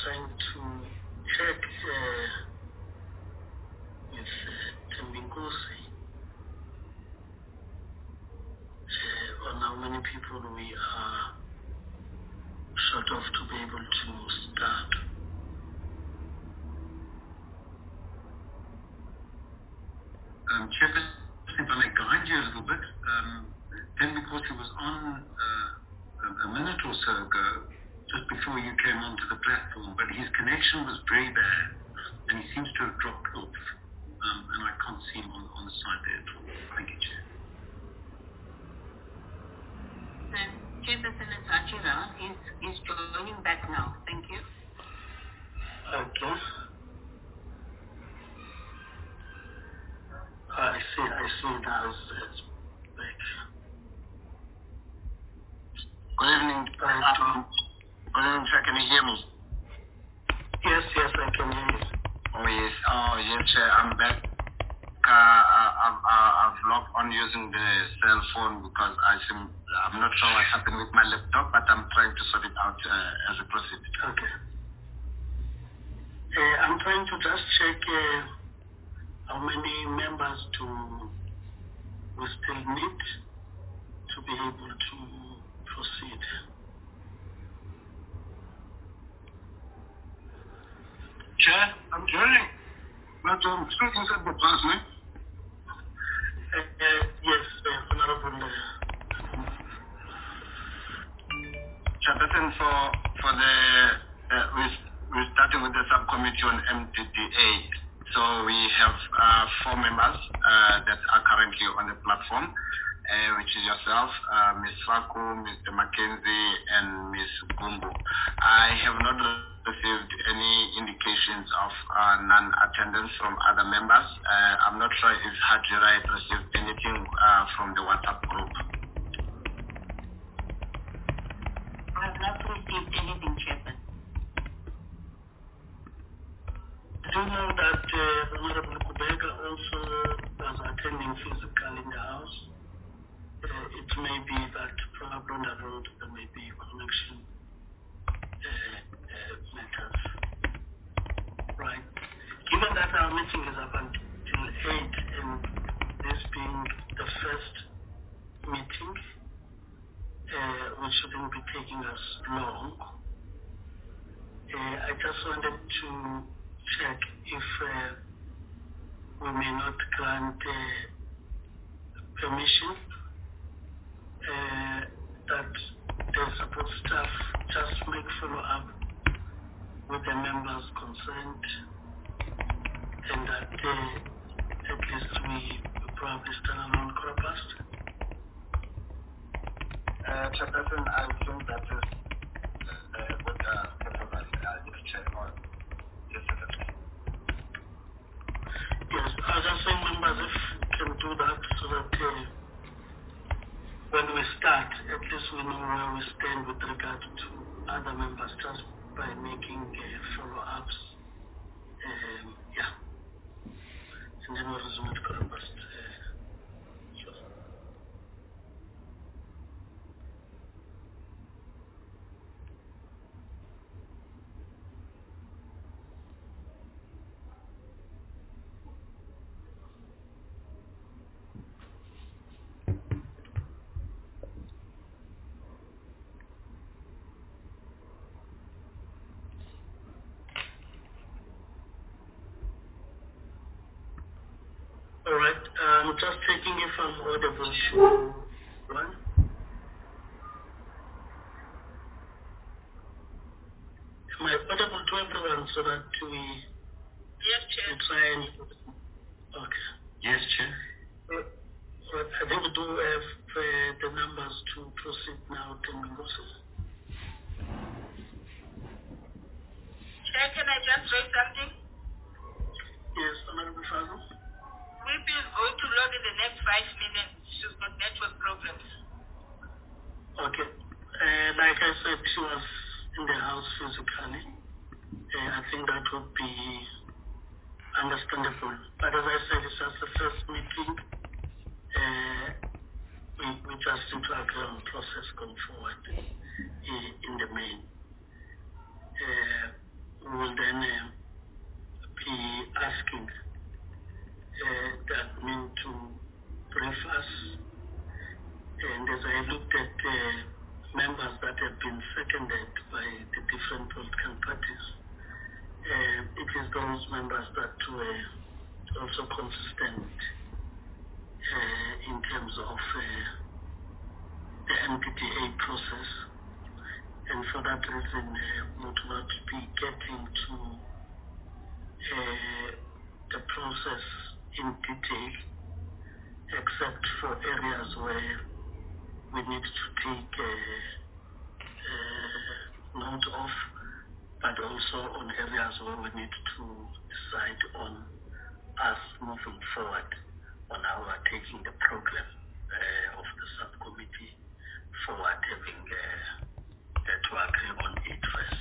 trying to check with Tembinkosi on how many people we are short of to be able to start. Chairperson, if I may guide you a little bit, Tembinkosi was on a minute or so ago, just before you came onto the platform, but his connection was very bad, and he seems to have dropped off, and I can't see him on the side there at all. Thank you, Chair. Chairperson Achira is joining back now. Thank you. Okay. I see now it's back. Good evening. Good evening, sir. Can you hear me? Yes, I can hear you. Oh, yes, Chair. I'm back. I've logged on using the cell phone because I'm not sure what's happened with my laptop, but I'm trying to sort it out as we proceed. Okay. I'm trying to just check how many members we still need to be able to proceed. Chair, I'm joining. But still inside the class, no? Yes, Honorable. Chairperson, for the we're starting with the subcommittee on MDDA. So we have 4 members that are currently on the platform, which is yourself, Ms. Faku, Mr. Mackenzie, and Ms. Gumbu. I have not received any indications of non-attendance from other members. I'm not sure if Hajira had received anything from the WhatsApp group. I have not received anything, Chairman. Do you know that Honorable Kubeka also was attending physically in the house? It may be that probably on the road there may be connection matters. Right. Given that our meeting is up until 8 and this being the first meeting, which shouldn't be taking us long, I just wanted to check if we may not grant permission that the support staff just make follow-up with the members concerned, and that at least we probably stand alone past. Chairperson, I think that is what the chair or yesterday. Yes, I was just saying, members, if we can do that so that when we start, at least we know where we stand with regard to other members just by making follow-ups. And then we'll resume it for the past. All right, I'm just checking if I'm audible to one. Am I audible to everyone so that we try and... Okay. Yes, Chair. I think we do have the numbers to proceed now, Tembinkosi. Chair, can I just raise something? Yes, Honorable Fago. We've been going to log in the next 5 minutes. She's got network problems. Okay. Like I said, she was in the house physically. I think that would be understandable. But as I said, it's just the first meeting. We just need to agree on the process going forward in the main. different political parties. It is those members that were also consistent in terms of the MPDA process, and for that reason would not be getting to the process in detail, except for areas where we need to take note of, but also on areas where we need to decide on us moving forward on how we are taking the program of the subcommittee forward, having to agree on it first.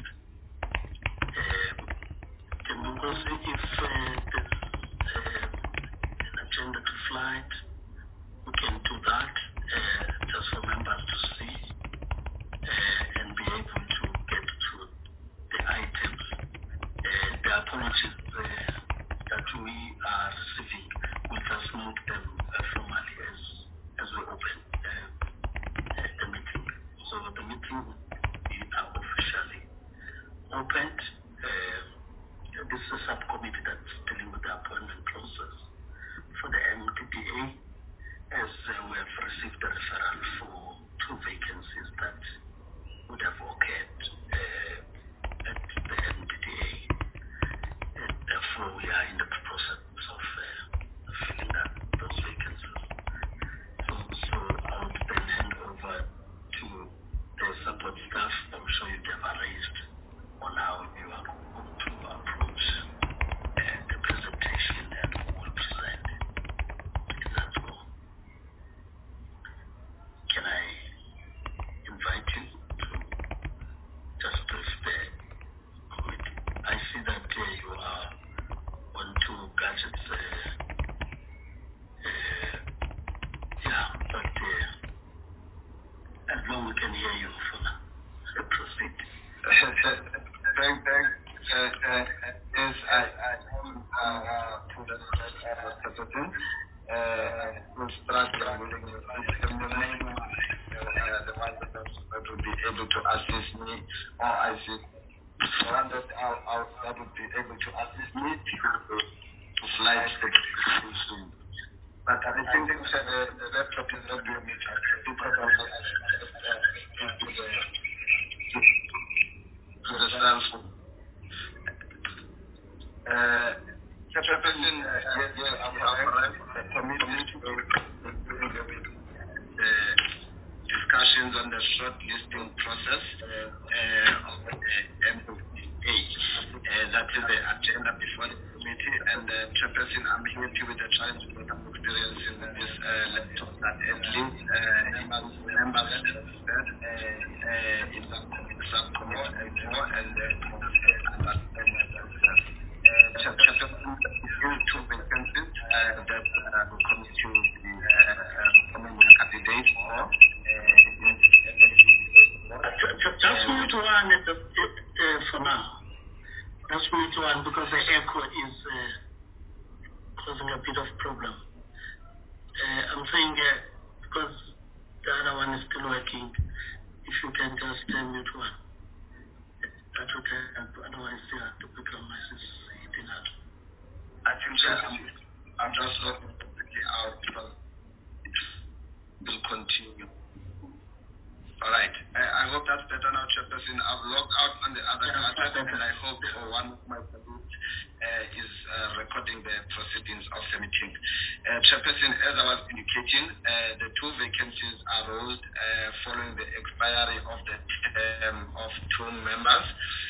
Because if there's an agenda to flight, we can do that just for members to see and be able to get to the items. The apologies that we are receiving, we'll just note them formally as we open the meeting. So the meeting is officially opened. This is a subcommittee that's dealing with the appointment process for the MPDA, as we have received a referral for 2 vacancies that would have occurred at the MPDA. And therefore, we are in the process of filling up those vacancies. So I would then hand over to the support staff. I'm sure you have arranged on how you are going to approach the presentation and who will present. That's all. Can I invite you to just brief the committee? I see that you are on 2 gadgets. But as long as we can hear you for now, proceed. Thanks. Yes, I am to the Secretary. We'll start with the one that will be able to assist me, or I see the one that that would be able to assist me to slide the presentation. But I think the laptop is not doing it. Probably to the cell phone. Chairperson, yes, I'm committed to discussions on the shortlisting process of the MPDA. That is the agenda before the committee, and Chairperson, I'm happy with the challenge that I'm experiencing with this laptop that at least members said in subcommittee before, and understand the process. Chairperson, due to vacancies that the committee will be recommending candidates for. Just mute one for now. Just mute one because the echo is causing a bit of problem. I'm saying because the other one is still working, if you can just mute one. That's okay. Otherwise, the background noise is hitting out. I think I'm just looking out because it will continue. All right. I hope that's better now, Chairperson. I've logged out on the other gadget, and I hope one of my colleagues is recording the proceedings of the meeting. Chairperson, as I was indicating, the 2 vacancies arose following the expiry of the term of 2 members,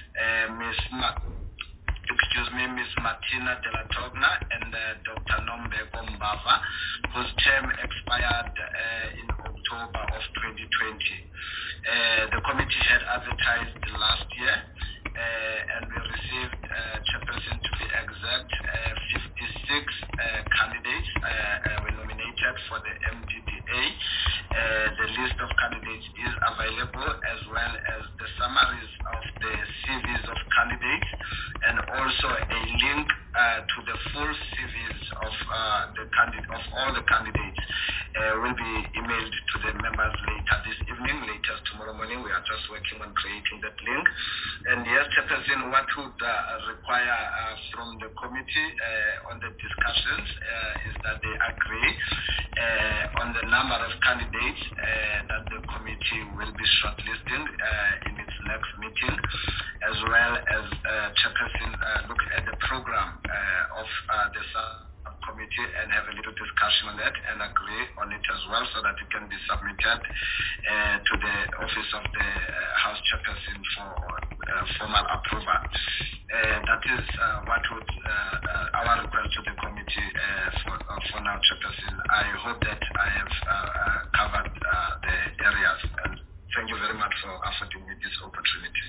Ms. Martina De La Togna and Dr. Nombeko Mbava, whose term expired in October of 2020. The committee had advertised last year, and we received, Chairperson, to be exact, 56 candidates were nominated for the MPDA. The list of candidates is available, as well as the summaries of the CVs of candidates, and also a link to the full CVs of all the candidates. will be emailed to the members later this evening, latest tomorrow morning. We are just working on creating that link. And yes, Chairperson, what would require from the committee on the discussions is that they agree on the number of candidates that the committee will be shortlisting in its next meeting, as well as Chairperson look at the program of the subcommittee and have a little discussion on that and agree on it as well, so that it can be submitted to the office of the House Chairperson for formal approval. That is what would our request to the committee for now, Chairperson. I hope that I have covered the areas, and thank you very much for affording me this opportunity.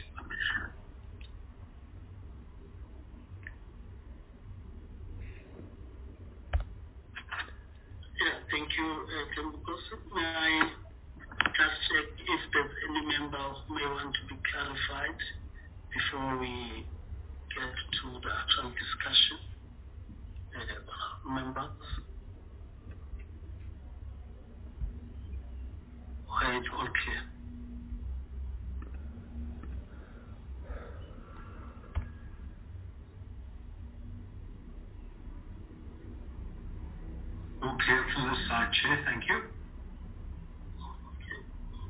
Yeah, thank you, Tembukosi. May I just check if there's any member who may want to be clarified before we get to the actual discussion? Members? Or it's all clear? Okay, from this side, Chair, thank you. Okay.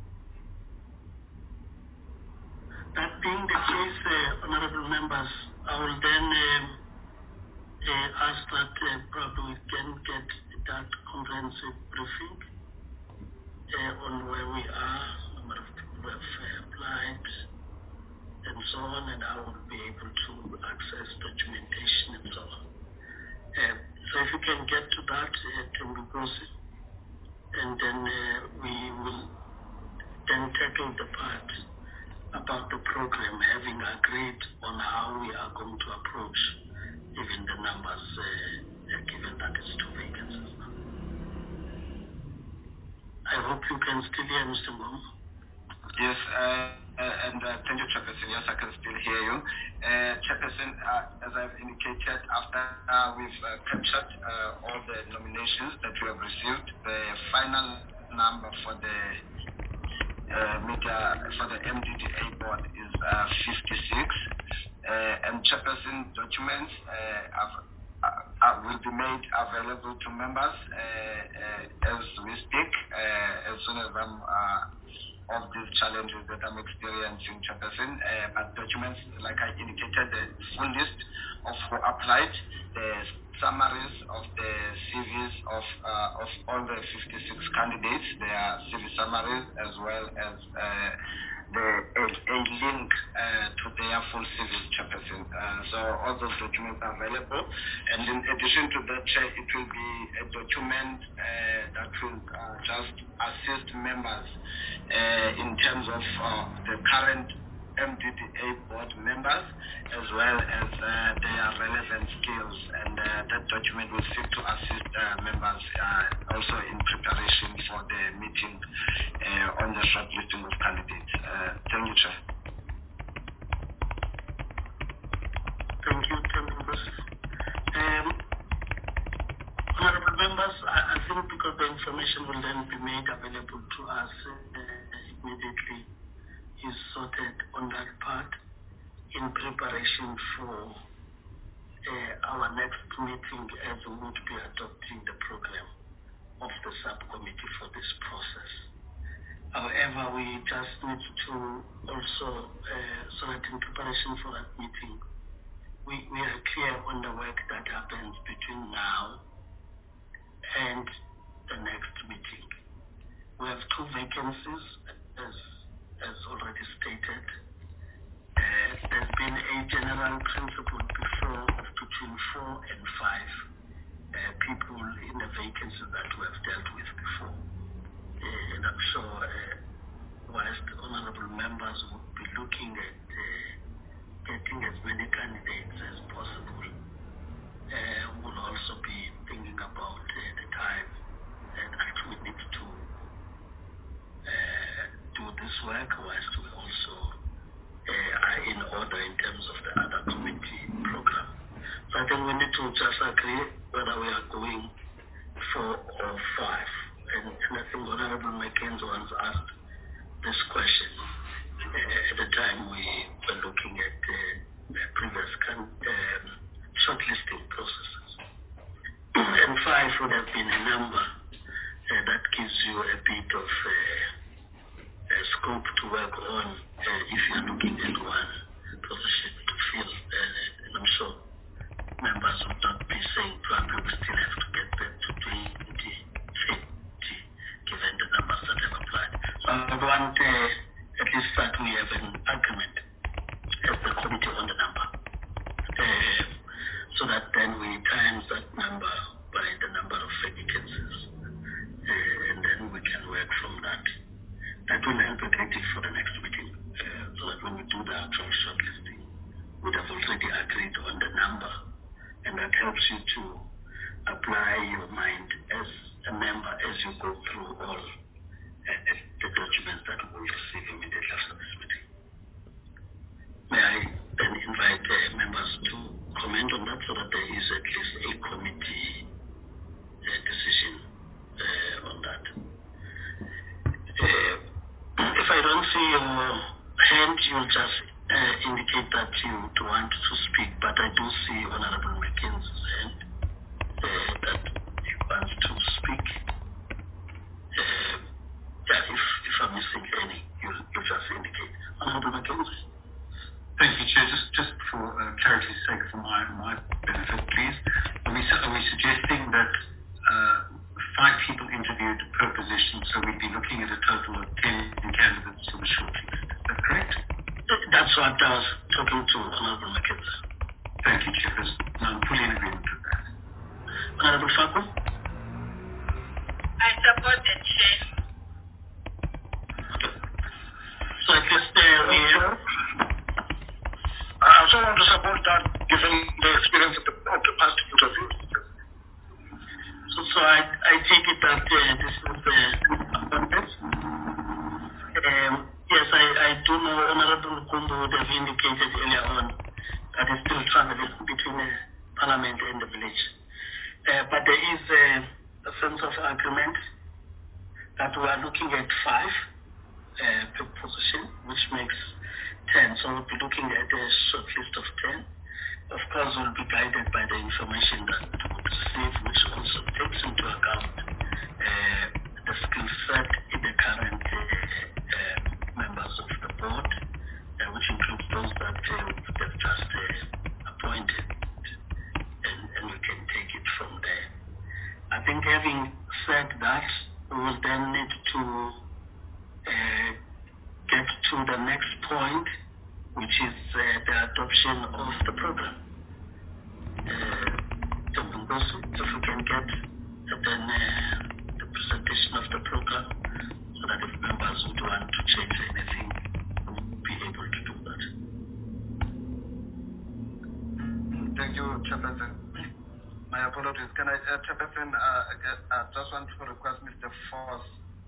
That being the case, honorable members, I will then ask that probably we can get that comprehensive briefing on where we are, number of people who have applied, and so on, and I will be able to access documentation and so on. So if you can get to that, Tembukosi, and then we will then tackle the part about the program, having agreed on how we are going to approach even the numbers, given that it's 2 vacancies now. I hope you can still hear Mr. Ngoma. Yes, and thank you, Chairperson. Yes, I can still hear you. Chairperson, as I've indicated, after we've captured all the nominations that we have received, the final number for the MDDA board is 56, and Chairperson documents will be made available to members as we speak, as soon as I'm of these challenges that I'm experiencing, Chairperson. But documents, like I indicated, the full list of who applied, the summaries of the CVs of all the 56 candidates, their CV summaries, as well as a link to their full CVs, Chairperson. So all those documents are available. And in addition to that, Chair, it will be a document that will just assist members in terms of the current MDDA board members, as well as their relevant skills, and that document will seek to assist members also in preparation for the meeting on the shortlisting of candidates. Thank you, Chair. Thank you, Tembukosi. Honorable members, I think because the information will then be made available to us immediately, is sorted on that part in preparation for our next meeting, as we would be adopting the program of the subcommittee for this process. However, we just need to also, so that in preparation for that meeting, we are clear on the work that happens between now and the next meeting. We have 2 vacancies, as already stated. There's been a general principle before of between 4 and 5 people in the vacancies that we have dealt with before. And I'm sure whilst honorable members would be looking at getting as many candidates as possible, we'll also be thinking about the time that we need to do this work, whilst we also are in order in terms of the other committee program. So I think we need to just agree whether we are going 4 or 5, and and I think Honorable McKenzie once asked this question at the time we were looking at the previous shortlisting processes. And 5 would have been a number that gives you a bit of scope to work on if you're looking at one position to fill. And I'm sure members would not be saying probably we still have to get back to 2050 given the numbers that have applied. So I would want at least that we have an agreement as the committee on the number. So that then we times that number by the number of vacancies. And then we can work from that. That will help a great deal for the next meeting. So that when we do the actual shortlisting, we'd have already agreed on the number. And that helps you to apply your mind as a member as you go through all the documents that we will receive immediately after this meeting. May I then invite members to comment on that so that there is at least a committee decision on that. If I don't see your hand, you'll just indicate that you want to speak, but I do see Honorable McKenzie's hand that he wants to speak. If I'm missing any, you'll just indicate. Honorable McKenzie. Thank you, Chair. Just for clarity's sake, for my benefit, please. Are we suggesting that 5 people interviewed per position, so we'd be looking at a total of 10 candidates for the shortlist? Is that correct? That's what I was talking to Honorable McKenzie. Thank you, Chair. I'm fully in agreement with that. Honorable Faku? I support the chair. So at least we have... I also want to support that given the experience of the past interviews. So I take it that this is appointment. Yes, I do know Honorable Kumbu would have indicated earlier on that he's still traveling between Parliament and the village. But there is a sense of agreement that we are looking at 5 per position, which makes 10. So we'll be looking at a short list of 10. Of course, we'll be guided by the information that we receive, which also takes into account the skill set in the current members of the board, which includes those that they've just appointed, and we can take it from there. I think having said that, we will then need to get to the next point, which is the adoption of the program. If we can get then the presentation of the program, so that if members would want to change anything, we'll be able to do that. Thank you, Chairperson. My apologies. Can I, Chairperson, I just want to request Mr. Foss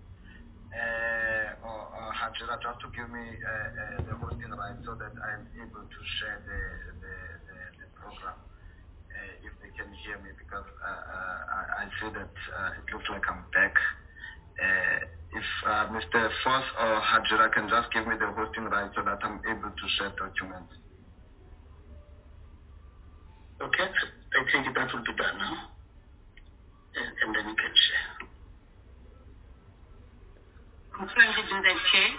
or Hajira just to give me the hosting right so that I'm able to share the program if they can hear me, because I feel that it looks like I'm back. If Mr. Foss or Hajira can just give me the hosting right so that I'm able to share documents. Okay, I think that will be done now, and then you can share. I'm trying to do that, Chair.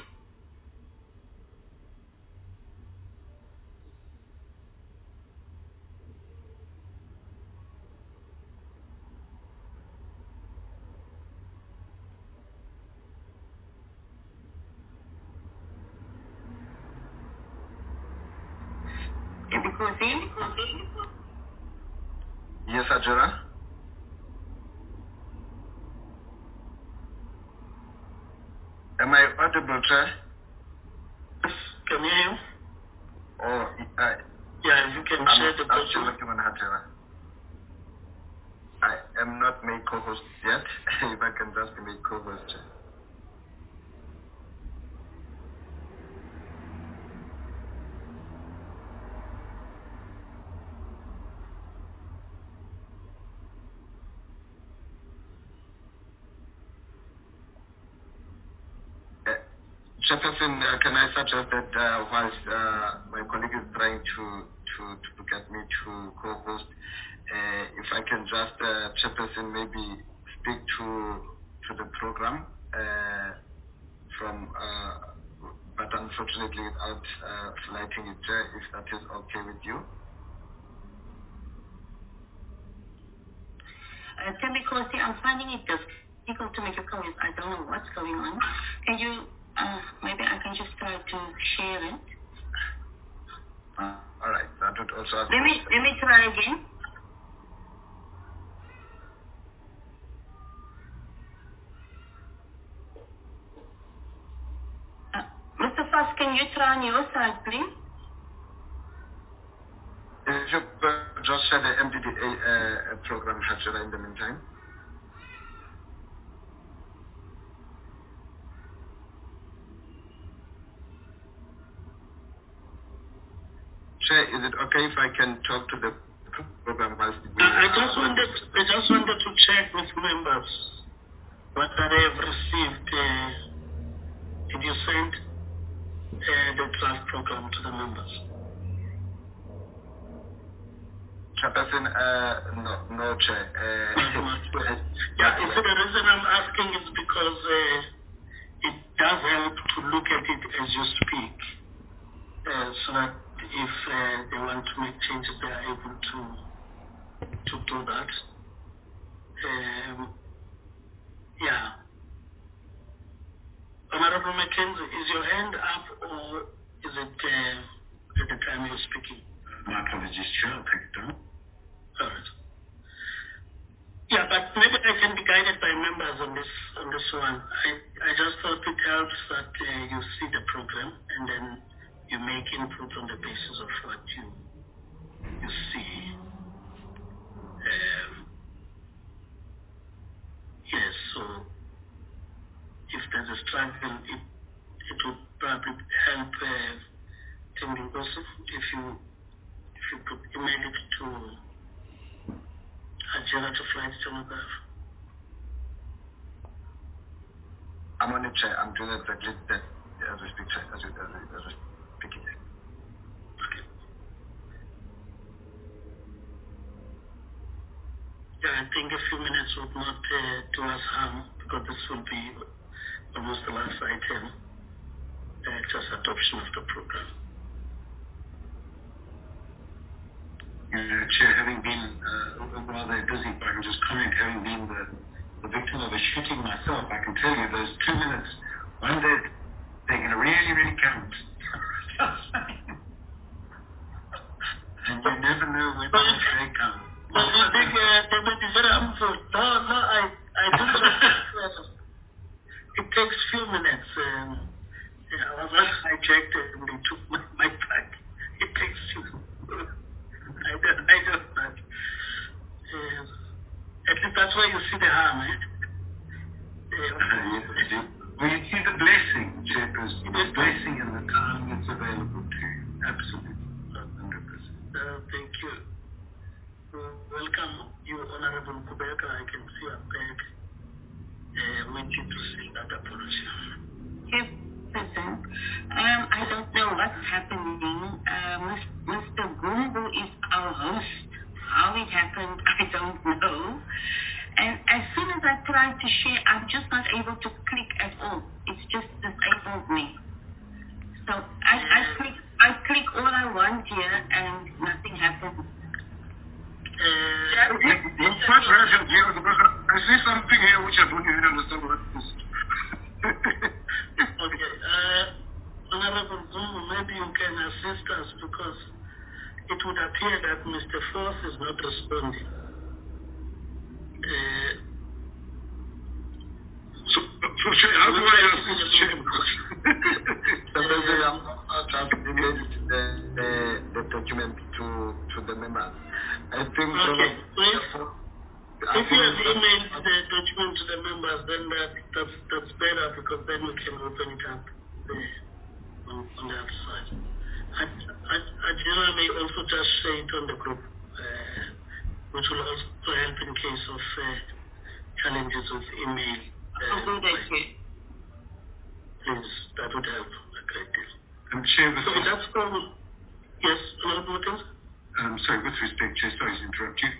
Yes, Hajira? Am I audible, Chair? Yes, can you hear you? Or yeah, if you can share the I'm still working on Hajira. I am not made co-host yet. If I can just be made co-host, Chair. Chairperson, can I suggest that whilst my colleague is trying to get me to co-host, if I can just, Chairperson, maybe speak to the program but unfortunately without flighting it, if that is okay with you. Because I'm finding it difficult to make a comment. I don't know what's going on. Can you, maybe I can just try to share it. All right, that would also... Let me try again. Mr. Foss, can you try on your side, please? If you just share the MDDA program structure in the meantime. Chair, is it okay if I can talk to the program whilst I just wanted to check with members whether they have received. Did you send the draft program to the members? Chairperson, no, Chair. Yeah, you see, the reason I'm asking is because it does help to look at it as you speak, so that if they want to make changes, they are able to do that. Yeah. Honorable Mackenzie, is your hand up or is it at the time you're speaking? My apologies, Chair. I'll take it down. All right. Yeah, but maybe I can be guided by members on this one. I just thought it helps that you see the program and then you make input on the basis of what you see. Yes, so if there's a struggle, it would probably help Tim Ngozi if you could email it to Ajira to Flight Telegraph. I'm on it, Chair. I'm doing exactly that as we speak, Chair, as we speak it. Okay. Yeah, I think a few minutes would not do us harm because this will be almost the last item, just adoption of the program. Chair, having been rather busy, if I can just comment, having been the victim of a shooting myself, I can tell you those 2 minutes, one day, they're going to really, really count. And you never know when they come. But you think they may be very harmful? No, I don't know. It takes few minutes. I was not hijacked and they took my bag. It takes few. I don't know. At least that's why you see the harm, Well, you see the blessing, Chairperson, the blessing and the time that's available to you. Absolutely. 100%. Thank you. Welcome, you Honorable Kubeka. I can see you back. Waiting to see that apology. Yes, President. I don't know what's happening. Mr. Gumbo is our host. How it happened, I don't know. And as soon as I try to share, I'm just not able to click at all. It's just disabled me. So I click all I want here and nothing happens. I'm quite present here because I see something here which I don't even understand what it is. Okay. Honorable Zungu, maybe you can assist us because it would appear that Mr. Force is not responding. So how do I assist him? I'll transmit the document to the members. I think okay. If you have emailed the document to the members, then that's better because then we can open it up on the other side. Ajira may also just share it on the group, which will also help in case of challenges with email. please, that would help a great deal. Chair, So that's yes, Honorable Mackenzie? Sorry, with respect, Chair, sorry to interrupt you.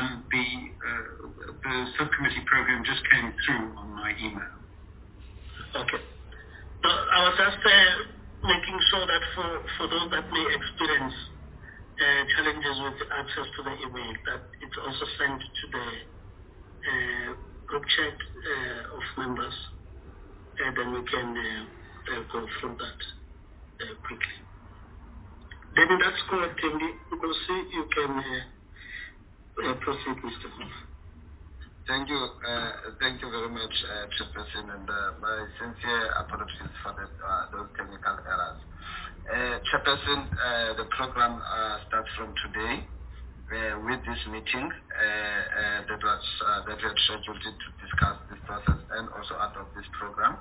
The subcommittee program just came through on my email. Okay. So I was just making sure that for those that may experience challenges with access to the email, that it's also sent to the group chat of members, and then we can go through that quickly. Then that's correct, Timmy. Because you can proceed, Mr. Wolf. Thank you very much, Chairperson, and my sincere apologies for those technical errors. Chairperson, the program starts from today with this meeting that we had scheduled to discuss this process and also adopt this program.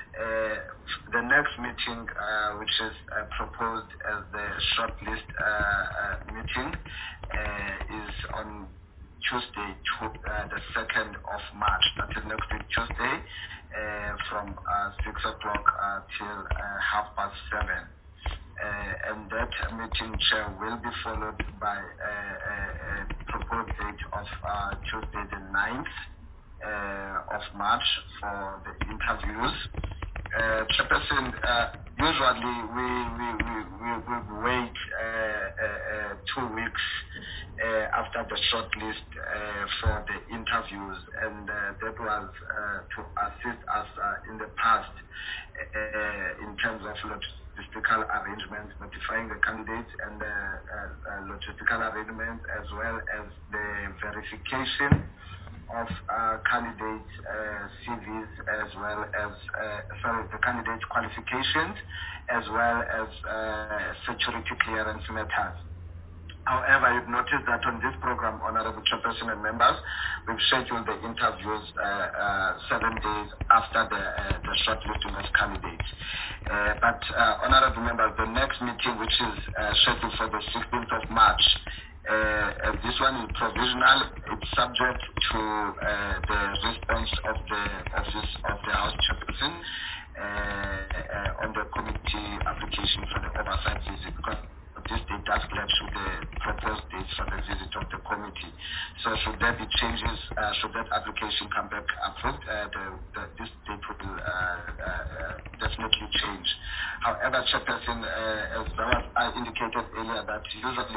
The next meeting, which is proposed as the shortlist meeting, is on Tuesday, the 2nd of March. That is next week, Tuesday, from 6 o'clock till 7:30. And that meeting, Chair, will be followed by a proposed date of Tuesday, the 9th of March for the interviews. Chairperson, usually we wait 2 weeks after the shortlist for the interviews, and that was to assist us in the past in terms of logistical arrangements, notifying the candidates and logistical arrangements, as well as the verification of candidates' CVs, as well as the candidates' qualifications, as well as security clearance matters. However, you've noticed that on this program, Honorable Chairperson and members, we've scheduled the interviews 7 days after the shortlisting of candidates. But Honorable members, the next meeting, which is scheduled for the 16th of March, this one is provisional. It's subject to the response of the Office of the House Chairperson on the committee application for the oversight visit, because this date does clash with the proposed dates for the visit of the committee. So should there be changes, should that application come back approved, this date will definitely change. However, Chairperson, as I indicated earlier, that usually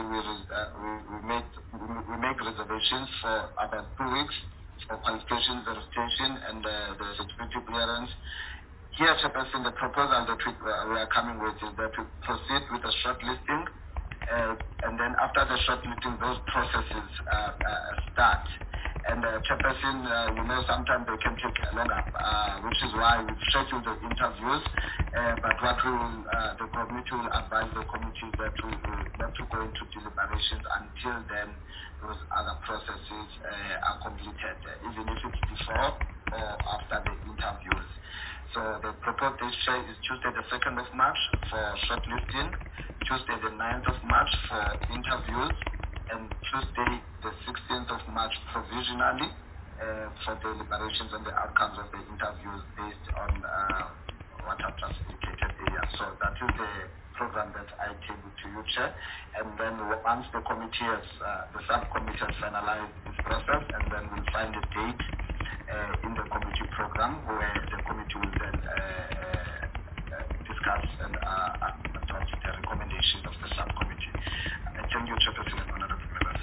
we make reservations for about 2 weeks for qualification verification and the security clearance. Here, Chairperson, the proposal that we are coming with is that we proceed with the shortlisting, and then after the shortlisting, those processes start. And Chairperson, sometimes they can take longer, which is why we've scheduled the interviews. But what the committee will advise the committee that we will not to go into deliberations until then those other processes are completed, even if it's before or after the interviews. So the proposed date is Tuesday the 2nd of March for shortlisting, Tuesday the 9th of March for interviews, and Tuesday the 16th of March provisionally for deliberations on the outcomes of the interviews based on what I've just indicated earlier. So that is the program that I tabled to you, Chair. And then once the committee has, the subcommittee has finalized this process, and then we'll find a date in the committee program where the committee will then discuss and adopt the recommendations of the subcommittee. Thank you, Chairperson and Honorable members.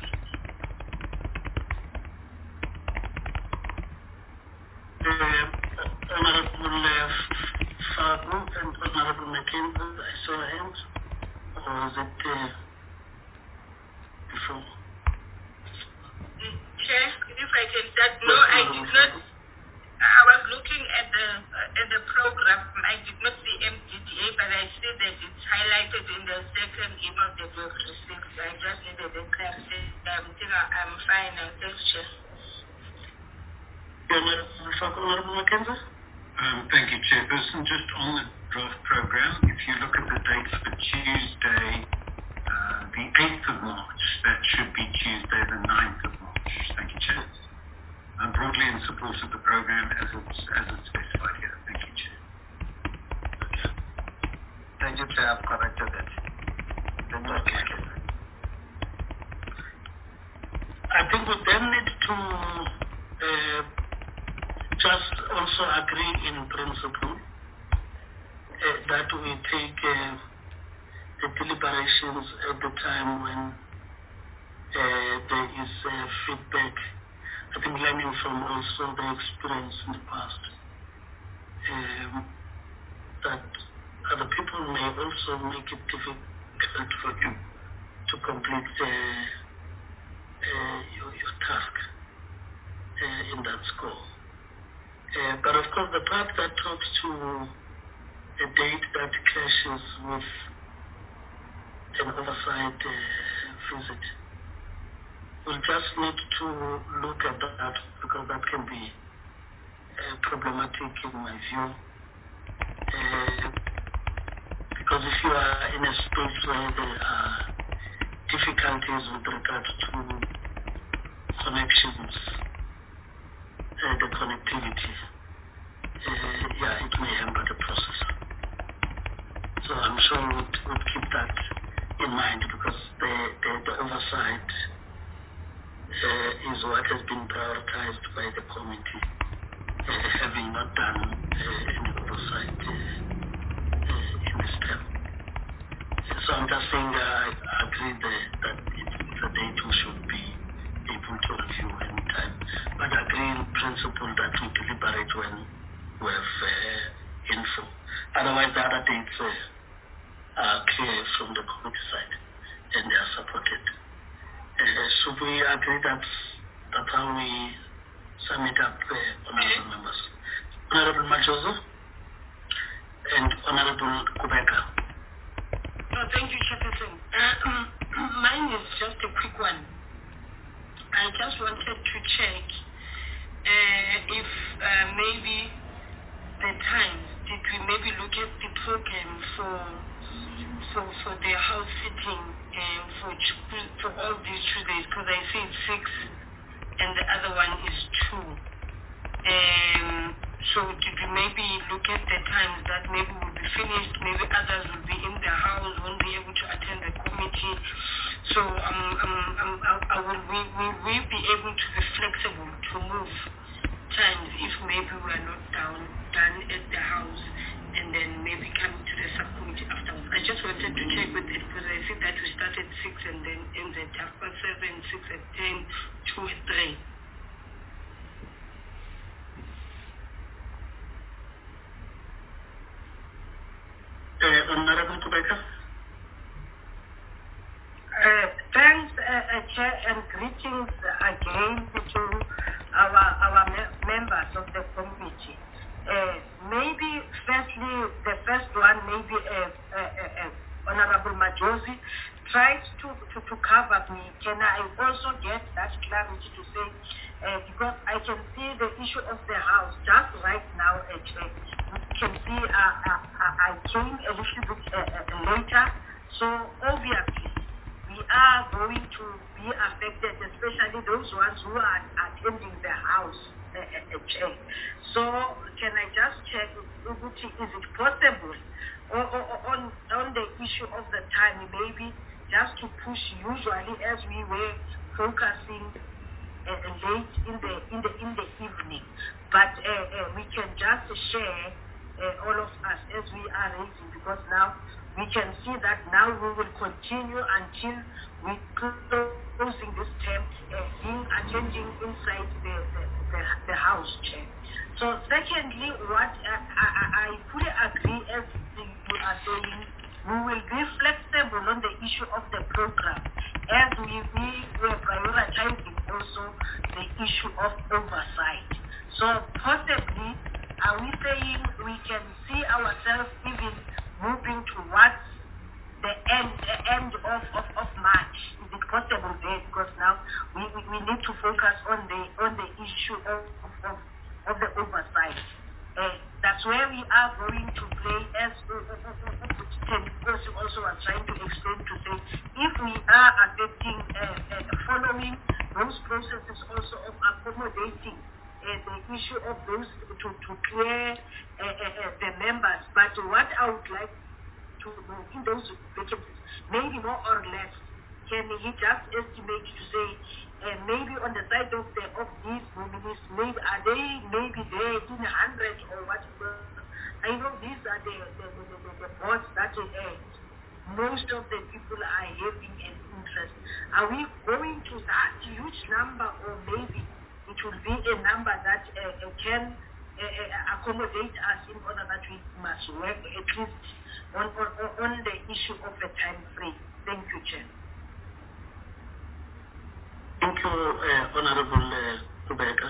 Honorable Fagu and Honorable Mackenzie, I saw hands. Or was it before? Chair, if I can start. No, I did not. I was looking at the program. I did not see MDDA, but I see that it's highlighted in the second email that you have received. I just needed a clarification. I'm fine now. Thanks, Chair. Honorable Mackenzie? Thank you, Chairperson. Just on the draft program, if you look at the dates for Tuesday, the 8th of March, that should be Tuesday the 9th of March. Thank you, Chair. I'm broadly in support of the program as it's specified here. Thank you, Chair. Thank you, Chair. I've corrected it. Thank you. Okay. I think we then need to just also agree in principle that we take the deliberations at the time when there is feedback. I think learning from also the experience in the past, that other people may also make it difficult for you to complete your task in that score. But of course, the part that talks to a date that clashes with an oversight visit, we'll just need to look at that, because that can be problematic in my view. Because if you are in a space where there are difficulties with regard to connections, the connectivity, it may hamper the process. So I'm sure we'd keep that in mind, because the oversight is what has been prioritized by the committee, having not done any oversight in this term. So I'm just saying I agree that it's a date we should be able to review any time. But I agree in principle that we deliberate when we have info. Otherwise, the other dates are clear from the committee side and they are supported. Should we agree that's how we sum it up, honorable members? Honorable Majozo and Honorable Kubeka. No, thank you, Chairperson. Mine is just a quick one. I just wanted to check if maybe the times, did we maybe look at the program for the house sitting for all these 2 days, because I see it's 6 and the other one is 2. So did we maybe look at the times that maybe will be finished, maybe others will be in the house, won't be able to attend the committee. So will we be able to be flexible to move times if maybe we are not done at the house and then maybe come to the subcommittee afterwards? I just wanted to check with it, because I see that we start at 6 and then ends at 7:30, 6 at 10, 2 at 3. Honorable Kubeka. Thanks, Chair, and greetings again to our members of the committee. Maybe firstly, the first one, maybe Honorable Majozi tried to cover me. Can I also get that clarity to say, because I can see the issue of the house just right now, you can see I came a little bit later, so obviously we are going to be affected, especially those ones who are attending the house. So can I just check, is it possible on the issue of the time, maybe just to push, usually as we were focusing late in the evening, but we can just share all of us as we are raising, because now we can see that now we will continue until we closing this term, attending inside the house, Chair. So secondly, what I fully agree, as you are saying, we will be flexible on the issue of the program, as we were prioritizing also the issue of oversight. So possibly, are we saying we can see ourselves even moving towards the end of March? Is it possible there? Because now we need to focus on the issue of the oversight. That's where we are going to play, as also was trying to explain, to say if we are affecting following those processes also of accommodating the issue of those to clear the members. But what I would like to move in those vacancies, maybe more or less. Can he just estimate to say, maybe on the side of these nominees, maybe are they maybe there in 100 or whatever? I know these are the boards that most of the people are having an interest. Are we going to that huge number, or maybe it will be a number that can accommodate us in order that we must work at least on the issue of a time frame? Thank you, Chair. Thank you, Honorable Rebecca.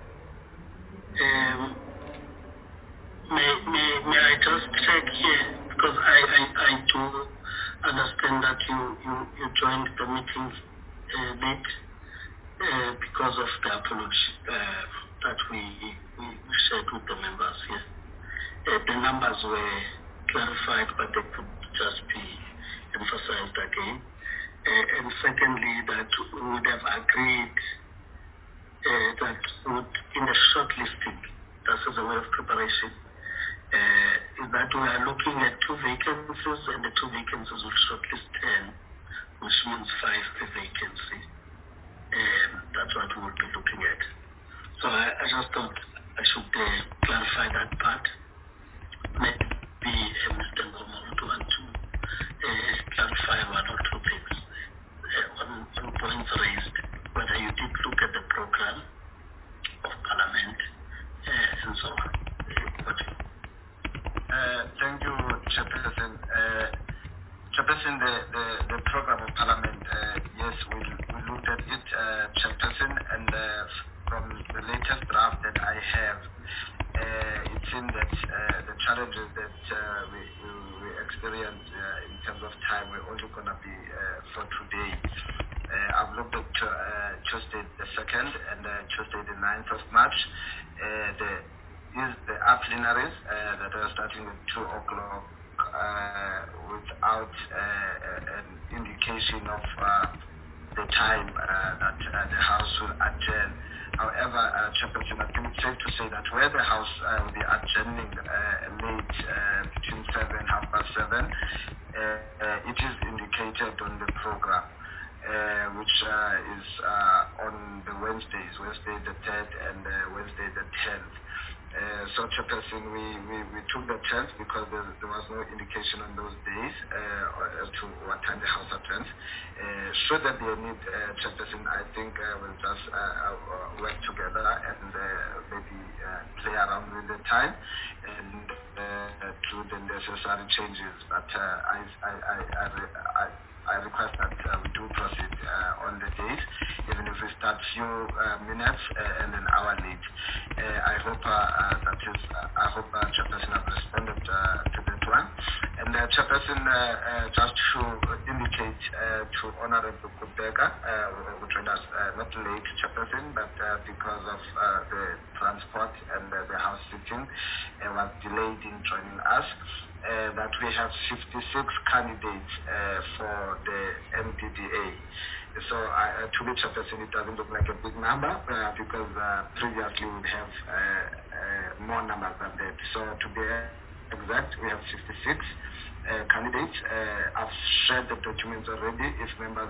May I just check here, because I do understand that you joined the meeting late because of the apology that we shared with the members here. The numbers were clarified, but they could just be emphasized again. And secondly, that we would have agreed that in the shortlisting, that's as a way of preparation, is that we are looking at 2 vacancies, and the 2 vacancies will shortlist 10, which means 5 per vacancy. That's what we will be looking at. So I just thought I should clarify that part. Maybe Mr. Ngomo would want to clarify 1 or 2 things on points raised, whether you did look at the program of Parliament and so on. Thank you, Chairperson. Chairperson, the program of Parliament, yes, we looked at it, Chairperson, and from the latest draft that I have, it seems that the challenges that we experience in terms of time, we're only going to be for today. I've looked at Tuesday the 2nd and Tuesday the 9th of March. The plenaries that are starting at 2 o'clock without an indication of the time that the House will adjourn. However, Chairperson, I think it's safe to say that where the House will be adjourning late between 7 and 7:30, it is indicated on the program, which is on the Wednesday the 3rd and Wednesday the 10th. So, Chairperson, we took the 10th because there was no indication on those days as to what time the House attends. Should there be a need, Chairperson, I think we'll just work together and maybe play around with the time and do the necessary changes. But I request that we do proceed on the days, even if we start few minutes and an hour late. I hope Chairperson has responded to that one. And Chairperson, just to indicate to Honorable Kubeka, who joined us not late, Chairperson, but because of the transport and the House sitting was delayed in joining us, that we have 56 candidates for the MPDA. So to me, Chairperson, it doesn't look like a big number because previously we would have more numbers than that. So to be exact, we have 56 candidates. I've shared the documents already. If members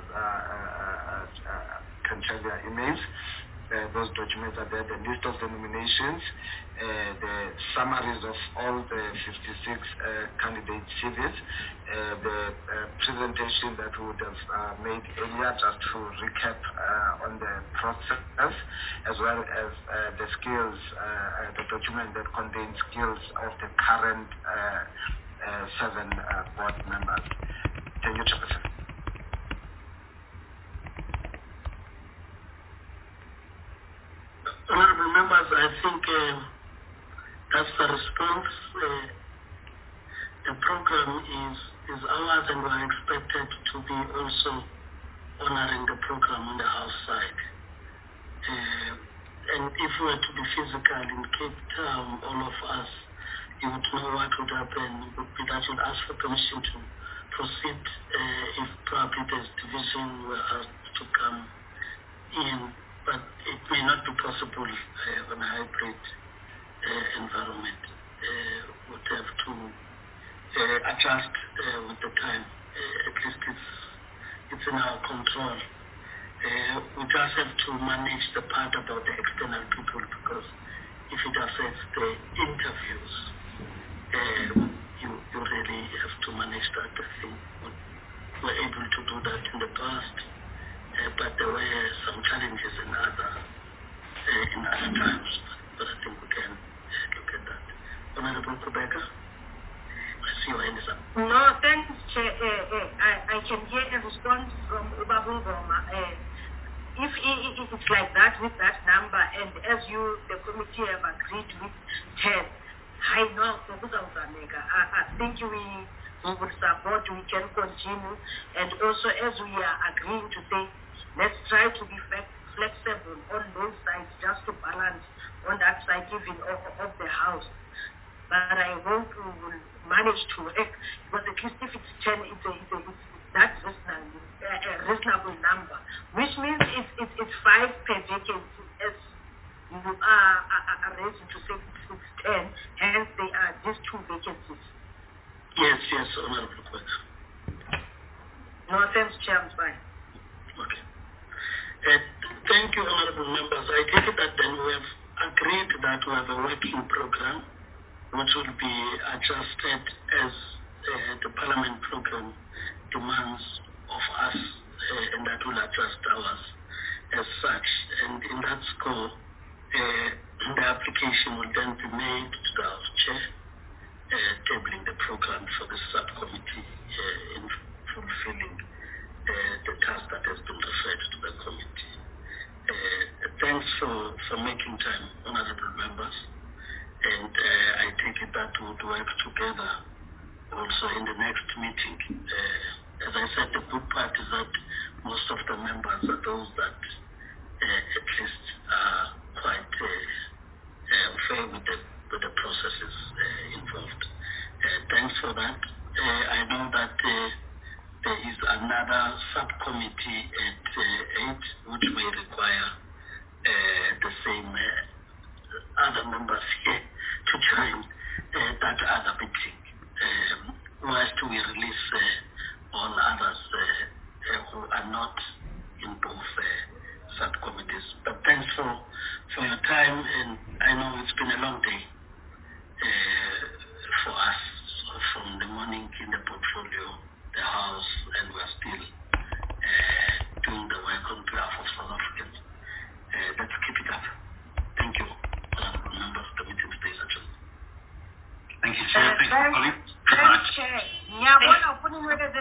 can check their emails, those documents are there, the list of the nominations, the summaries of all the 56 candidate CVs, the presentation that we would have made earlier just to recap on the process, as well as the skills, the document that contains skills of the current 7 board members. Thank you, Chairperson. Honorable members, I think that's the response. The program is ours, and we're expected to be also honoring the program on the House side. And if we were to be physical in Cape Town, all of us, you would know what would happen. Would be that you'd ask for permission to proceed if probably there's division, we're asked to come in. But it may not be possible on a hybrid environment. Would have to adjust with the time. At least it's in our control. We just have to manage the part about the external people, because if it affects the interviews, you really have to manage that. I think we were able to do that in the past, but there were some challenges in other times. But I think we can look at that. Honorable Rebecca, I see your hand is up. No, thanks, Chair. I can hear a response from Ubabungoma. If it's like that with that number, and as the committee have agreed with 10, I know, I think we would support, we can continue, and also as we are agreeing to say, let's try to be flexible on both sides, just to balance on that side even of the house. But I hope we will manage to work, because at least if it's 10, that's a reasonable number, which means it's 5 per vacancy, as you are raising to say it's 10, hence they are just 2 vacancies. Yes, Honorable Kweka. No, thanks, Chair, I'm fine. Okay. Thank you, Honorable Members. I take it that then we have agreed that we have a working program which will be adjusted as the Parliament program demands of us, and that will adjust ours as such. And in that score, the application will then be made to the House Chair, tabling the program for the subcommittee in fulfilling the task that has been referred to the committee. Thanks for making time, honorable members. And I take it that we would work together also in the next meeting. As I said, the good part is that most of the members are those that at least are quite fair with the processes involved. Thanks for that. I know that there is another subcommittee at 8 which may require the same other members here to join that other meeting, whilst we release all others who are not in both subcommittees. But thanks for your time, and I know it's been a long day for us, from the morning in the portfolio, the House, and we're still doing the work on behalf of South Africans. Let's keep it up. Thank you, honorable members. The meeting stays adjourned. Thank you, Chair. Thank you, colleagues. Good night. Thanks, Chair.